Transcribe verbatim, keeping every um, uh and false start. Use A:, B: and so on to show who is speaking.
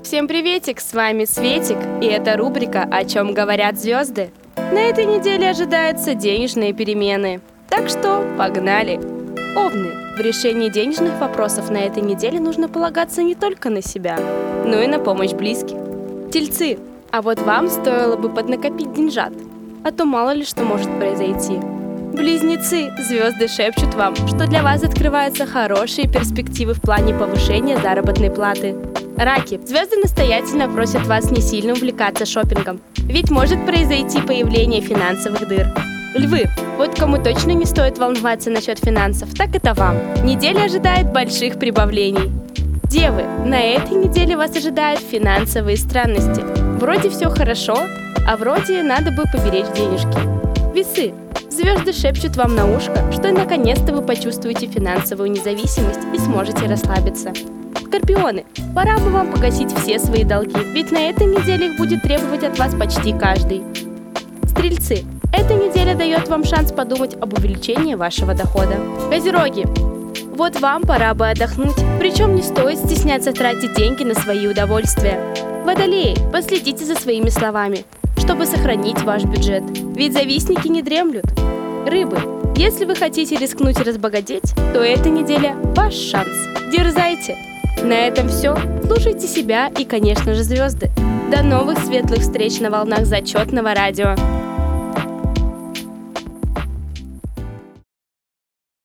A: Всем приветик, с вами Светик, и это рубрика «О чем говорят звезды». На этой неделе ожидаются денежные перемены, так что погнали! Овны, в решении денежных вопросов на этой неделе нужно полагаться не только на себя, но и на помощь близких. Тельцы, а вот вам стоило бы поднакопить деньжат, а то мало ли что может произойти. Близнецы, звезды шепчут вам, что для вас открываются хорошие перспективы в плане повышения заработной платы. Раки, звезды настоятельно просят вас не сильно увлекаться шопингом, ведь может произойти появление финансовых дыр. Львы, вот кому точно не стоит волноваться насчет финансов, так это вам. Неделя ожидает больших прибавлений. Девы, на этой неделе вас ожидают финансовые странности. Вроде все хорошо, а вроде надо бы поберечь денежки. Весы, звезды шепчут вам на ушко, что наконец-то вы почувствуете финансовую независимость и сможете расслабиться. Скорпионы, пора бы вам погасить все свои долги, ведь на этой неделе их будет требовать от вас почти каждый. Стрельцы, эта неделя дает вам шанс подумать об увеличении вашего дохода. Козероги, вот вам пора бы отдохнуть, причем не стоит стесняться тратить деньги на свои удовольствия. Водолеи, последите за своими словами, чтобы сохранить ваш бюджет, ведь завистники не дремлют. Рыбы, если вы хотите рискнуть и разбогатеть, то эта неделя ваш шанс. Дерзайте! На этом все. Слушайте себя и, конечно же, звезды. До новых светлых встреч на волнах зачетного радио.